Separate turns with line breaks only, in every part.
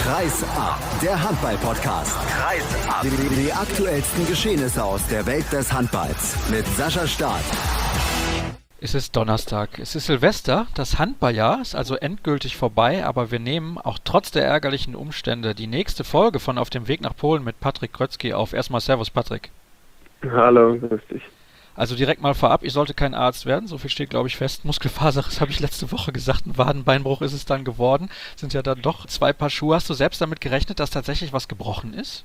Kreis ab, der Handball-Podcast. Kreis ab. Die aktuellsten Geschehnisse aus der Welt des Handballs mit Sascha Staat.
Es ist Donnerstag, es ist Silvester, das Handballjahr ist also endgültig vorbei, aber wir nehmen auch trotz der ärgerlichen Umstände die nächste Folge von Auf dem Weg nach Polen mit Patrick Krötzky auf. Erstmal Servus Patrick.
Hallo, grüß dich.
Also direkt mal vorab, ich sollte kein Arzt werden, so viel steht glaube ich fest. Muskelfaserriss habe ich letzte Woche gesagt, ein Wadenbeinbruch ist es dann geworden. Sind ja dann doch 2 Paar Schuhe. Hast du selbst damit gerechnet, dass tatsächlich was gebrochen ist?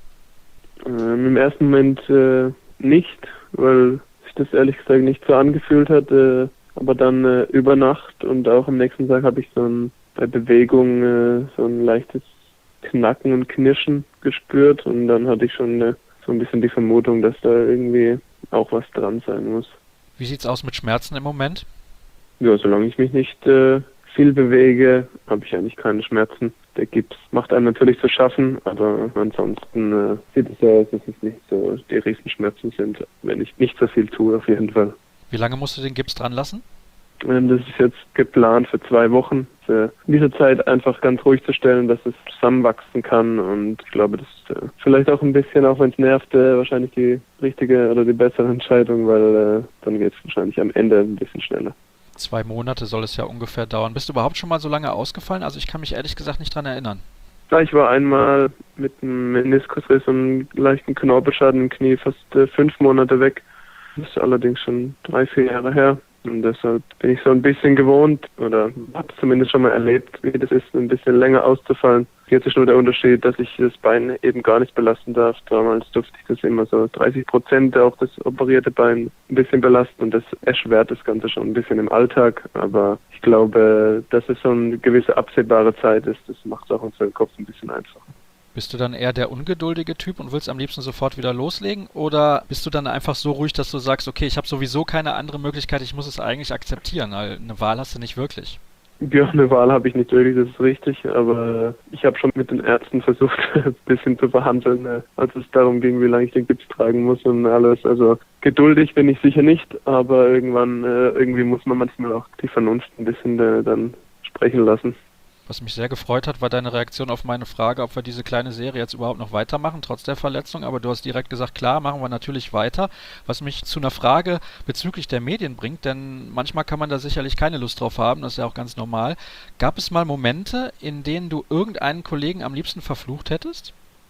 Im ersten Moment nicht, weil sich das ehrlich gesagt nicht so angefühlt hat. Aber dann über Nacht und auch am nächsten Tag habe ich bei Bewegung so ein leichtes Knacken und Knirschen gespürt. Und dann hatte ich schon so ein bisschen die Vermutung, dass da irgendwie auch was dran sein muss.
Wie sieht's aus mit Schmerzen im Moment?
Ja, solange ich mich nicht viel bewege, habe ich eigentlich keine Schmerzen. Der Gips macht einem natürlich zu schaffen, aber ansonsten sieht es so aus, dass es nicht so die Riesenschmerzen sind, wenn ich nicht so viel tue, auf jeden Fall.
Wie lange musst du den Gips dran lassen?
Das ist jetzt geplant für 2 Wochen. In dieser Zeit einfach ganz ruhig zu stellen, dass es zusammenwachsen kann. Und ich glaube, das ist vielleicht auch ein bisschen, auch wenn es nervt, wahrscheinlich die richtige oder die bessere Entscheidung, weil dann geht es wahrscheinlich am Ende ein bisschen schneller.
2 Monate soll es ja ungefähr dauern. Bist du überhaupt schon mal so lange ausgefallen? Also ich kann mich ehrlich gesagt nicht dran erinnern.
Ja, ich war einmal mit einem Meniskusriss und einem leichten Knorpelschaden im Knie fast 5 Monate weg. Das ist allerdings schon 3-4 Jahre her. Und deshalb bin ich so ein bisschen gewohnt oder habe zumindest schon mal erlebt, wie das ist, ein bisschen länger auszufallen. Jetzt ist nur der Unterschied, dass ich das Bein eben gar nicht belasten darf. Damals durfte ich das immer so 30%, auch das operierte Bein, ein bisschen belasten. Und das erschwert das Ganze schon ein bisschen im Alltag. Aber ich glaube, dass es so eine gewisse absehbare Zeit ist, das macht es auch unseren Kopf ein bisschen einfacher.
Bist du dann eher der ungeduldige Typ und willst am liebsten sofort wieder loslegen? Oder bist du dann einfach so ruhig, dass du sagst, okay, ich habe sowieso keine andere Möglichkeit, ich muss es eigentlich akzeptieren, weil eine Wahl hast du nicht wirklich?
Ja, eine Wahl habe ich nicht wirklich, das ist richtig, aber ich habe schon mit den Ärzten versucht, ein bisschen zu verhandeln, als es darum ging, wie lange ich den Gips tragen muss und alles. Also geduldig bin ich sicher nicht, aber irgendwann, irgendwie muss man manchmal auch die Vernunft ein bisschen dann sprechen lassen.
Was mich sehr gefreut hat, war deine Reaktion auf meine Frage, ob wir diese kleine Serie jetzt überhaupt noch weitermachen, trotz der Verletzung. Aber du hast direkt gesagt, klar, machen wir natürlich weiter. Was mich zu einer Frage bezüglich der Medien bringt, denn manchmal kann man da sicherlich keine Lust drauf haben, das ist ja auch ganz normal. Gab es mal Momente, in denen du irgendeinen Kollegen am liebsten verflucht hättest?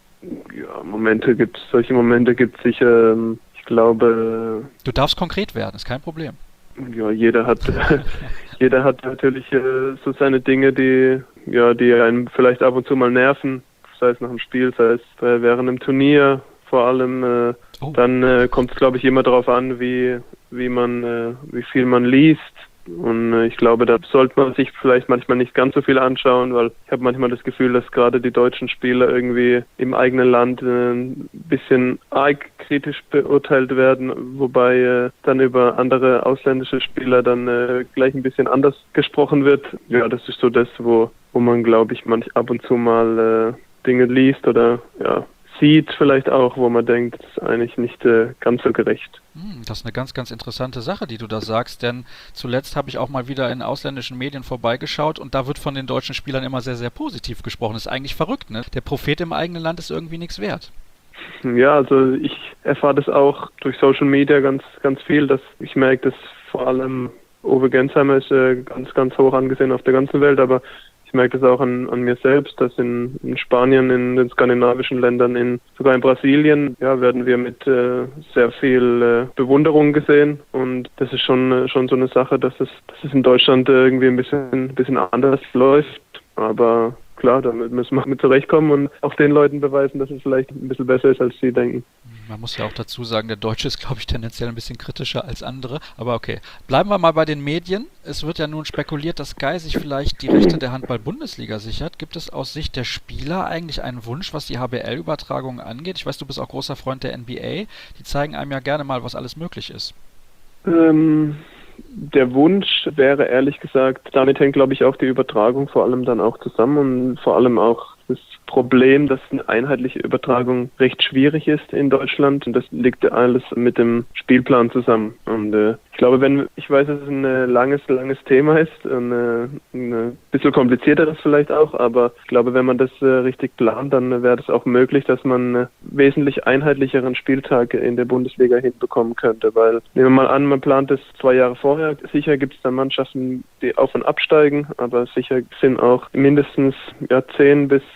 Ja, solche Momente gibt es sicher. Ich glaube...
Du darfst konkret werden, ist kein Problem.
Ja, jeder hat natürlich so seine Dinge, die einen vielleicht ab und zu mal nerven, sei es nach dem Spiel, sei es während einem Turnier. Vor allem dann kommt es, glaube ich, immer darauf an, wie viel man liest. Und ich glaube, da sollte man sich vielleicht manchmal nicht ganz so viel anschauen, weil ich habe manchmal das Gefühl, dass gerade die deutschen Spieler irgendwie im eigenen Land ein bisschen arg kritisch beurteilt werden, wobei dann über andere ausländische Spieler dann gleich ein bisschen anders gesprochen wird. Ja, das ist so das, wo man, glaube ich, ab und zu mal Dinge liest oder sieht vielleicht auch, wo man denkt, das ist eigentlich nicht ganz so gerecht.
Das ist eine ganz, ganz interessante Sache, die du da sagst, denn zuletzt habe ich auch mal wieder in ausländischen Medien vorbeigeschaut und da wird von den deutschen Spielern immer sehr, sehr positiv gesprochen. Das ist eigentlich verrückt, ne? Der Prophet im eigenen Land ist irgendwie nichts wert.
Ja, also ich erfahre das auch durch Social Media ganz, ganz viel, dass ich merke, dass vor allem Uwe Gensheimer ist ganz, ganz hoch angesehen auf der ganzen Welt, aber ich merke das auch an mir selbst, dass in Spanien, in den skandinavischen Ländern, sogar in Brasilien, werden wir mit sehr viel Bewunderung gesehen. Und das ist schon so eine Sache, dass es in Deutschland irgendwie ein bisschen anders läuft. Aber klar, damit müssen wir mit zurechtkommen und auch den Leuten beweisen, dass es vielleicht ein bisschen besser ist, als sie denken.
Man muss ja auch dazu sagen, der Deutsche ist, glaube ich, tendenziell ein bisschen kritischer als andere. Aber okay, bleiben wir mal bei den Medien. Es wird ja nun spekuliert, dass Sky sich vielleicht die Rechte der Handball-Bundesliga sichert. Gibt es aus Sicht der Spieler eigentlich einen Wunsch, was die HBL-Übertragung angeht? Ich weiß, du bist auch großer Freund der NBA. Die zeigen einem ja gerne mal, was alles möglich ist.
Der Wunsch wäre ehrlich gesagt, damit hängt, glaube ich, auch die Übertragung vor allem dann auch zusammen und vor allem auch das Problem, dass eine einheitliche Übertragung recht schwierig ist in Deutschland. Und das liegt alles mit dem Spielplan zusammen. Und ich glaube, ich weiß, dass es ein langes Thema ist, ein bisschen komplizierteres vielleicht auch, aber ich glaube, wenn man das richtig plant, dann wäre es auch möglich, dass man einen wesentlich einheitlicheren Spieltag in der Bundesliga hinbekommen könnte. Weil, nehmen wir mal an, man plant es 2 Jahre vorher. Sicher gibt es dann Mannschaften, die auf- und absteigen, aber sicher sind auch mindestens 10 bis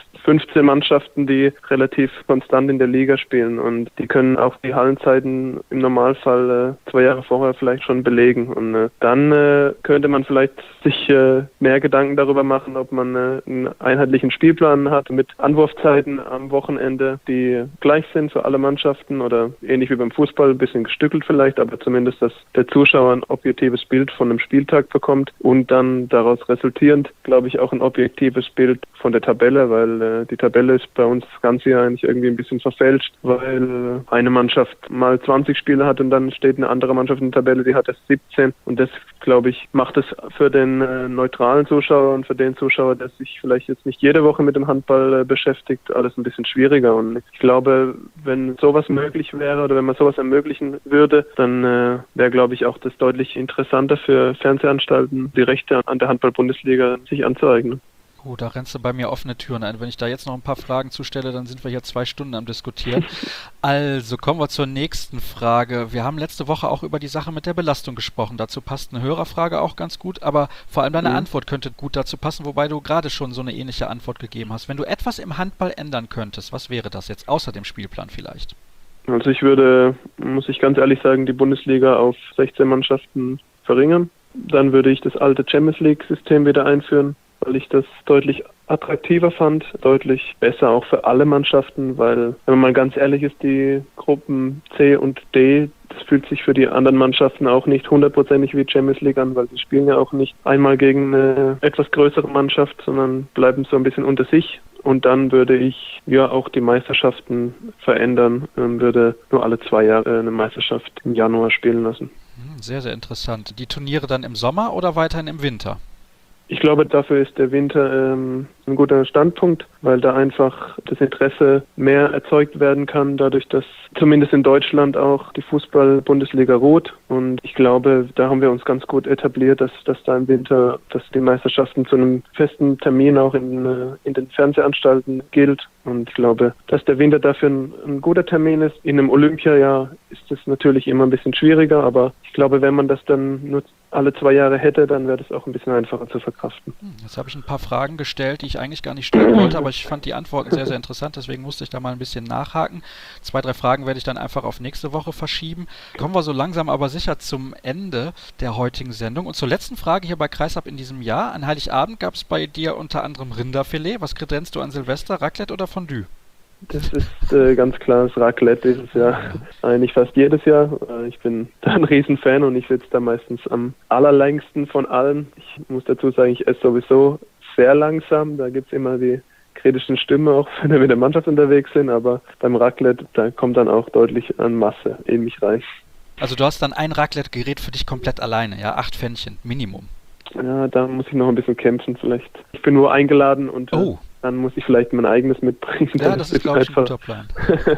15 Mannschaften, die relativ konstant in der Liga spielen, und die können auch die Hallenzeiten im Normalfall 2 Jahre vorher vielleicht schon belegen. Und dann könnte man vielleicht sich mehr Gedanken darüber machen, ob man einen einheitlichen Spielplan hat mit Anwurfzeiten am Wochenende, die gleich sind für alle Mannschaften, oder ähnlich wie beim Fußball, ein bisschen gestückelt vielleicht, aber zumindest, dass der Zuschauer ein objektives Bild von einem Spieltag bekommt und dann daraus resultierend, glaube ich, auch ein objektives Bild von der Tabelle, weil die Tabelle ist bei uns das ganze Jahr eigentlich irgendwie ein bisschen verfälscht, weil eine Mannschaft mal 20 Spiele hat und dann steht eine andere Mannschaft in der Tabelle, die hat erst 17, und das, glaube ich, macht es für den neutralen Zuschauer und für den Zuschauer, der sich vielleicht jetzt nicht jede Woche mit dem Handball beschäftigt, alles ein bisschen schwieriger. Und ich glaube, wenn sowas möglich wäre oder wenn man sowas ermöglichen würde, dann wäre, glaube ich, auch das deutlich interessanter für Fernsehanstalten, die Rechte an der Handball-Bundesliga sich anzueignen.
Oh, da rennst du bei mir offene Türen ein. Wenn ich da jetzt noch ein paar Fragen zustelle, dann sind wir hier 2 Stunden am Diskutieren. Also, kommen wir zur nächsten Frage. Wir haben letzte Woche auch über die Sache mit der Belastung gesprochen. Dazu passt eine Hörerfrage auch ganz gut, aber vor allem deine Antwort könnte gut dazu passen, wobei du gerade schon so eine ähnliche Antwort gegeben hast. Wenn du etwas im Handball ändern könntest, was wäre das jetzt, außer dem Spielplan vielleicht?
Also ich würde, muss ich ganz ehrlich sagen, die Bundesliga auf 16 Mannschaften verringern. Dann würde ich das alte Champions League-System wieder einführen, weil ich das deutlich attraktiver fand, deutlich besser auch für alle Mannschaften, weil, wenn man mal ganz ehrlich ist, die Gruppen C und D, das fühlt sich für die anderen Mannschaften auch nicht hundertprozentig wie Champions League an, weil sie spielen ja auch nicht einmal gegen eine etwas größere Mannschaft, sondern bleiben so ein bisschen unter sich. Und dann würde ich auch die Meisterschaften verändern, würde nur alle 2 Jahre eine Meisterschaft im Januar spielen lassen.
Sehr, sehr interessant. Die Turniere dann im Sommer oder weiterhin im Winter?
Ich glaube, dafür ist der Winter ein guter Standpunkt, weil da einfach das Interesse mehr erzeugt werden kann, dadurch, dass zumindest in Deutschland auch die Fußball-Bundesliga ruht. Und ich glaube, da haben wir uns ganz gut etabliert, dass da im Winter, dass die Meisterschaften zu einem festen Termin auch in den Fernsehanstalten gilt. Und ich glaube, dass der Winter dafür ein guter Termin ist. In einem Olympiajahr ist es natürlich immer ein bisschen schwieriger, aber ich glaube, wenn man das dann nur alle 2 Jahre hätte, dann wäre das auch ein bisschen einfacher zu verkraften.
Jetzt habe ich ein paar Fragen gestellt, die ich eigentlich gar nicht stellen wollte, aber ich fand die Antworten sehr, sehr interessant, deswegen musste ich da mal ein bisschen nachhaken. 2, 3 Fragen werde ich dann einfach auf nächste Woche verschieben. Kommen wir so langsam aber sicher zum Ende der heutigen Sendung. Und zur letzten Frage hier bei Kreisab in diesem Jahr. An Heiligabend gab es bei dir unter anderem Rinderfilet. Was kredenzst du an Silvester, Raclette oder Fondue?
Das ist ganz klar das Raclette dieses Jahr. Eigentlich fast jedes Jahr. Ich bin da ein Riesenfan und ich sitze da meistens am allerlängsten von allen. Ich muss dazu sagen, ich esse sowieso sehr langsam. Da gibt es immer die kritischen Stimmen, auch wenn wir mit der Mannschaft unterwegs sind. Aber beim Raclette, da kommt dann auch deutlich an Masse in mich rein.
Also du hast dann ein Raclette-Gerät für dich komplett alleine, ja? 8 Pfännchen, Minimum.
Ja, da muss ich noch ein bisschen kämpfen vielleicht. Ich bin nur eingeladen und dann muss ich vielleicht mein eigenes mitbringen.
Ja, das ist, glaube ich, ein guter Plan.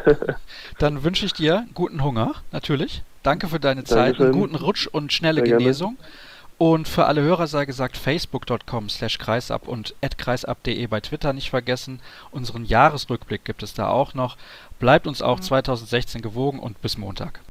Dann wünsche ich dir guten Hunger, natürlich. Danke für deine Zeit, einen guten Rutsch und schnelle Genesung. Und für alle Hörer sei gesagt, facebook.com/kreisab und @kreisab.de bei Twitter nicht vergessen. Unseren Jahresrückblick gibt es da auch noch. Bleibt uns auch 2016 gewogen und bis Montag.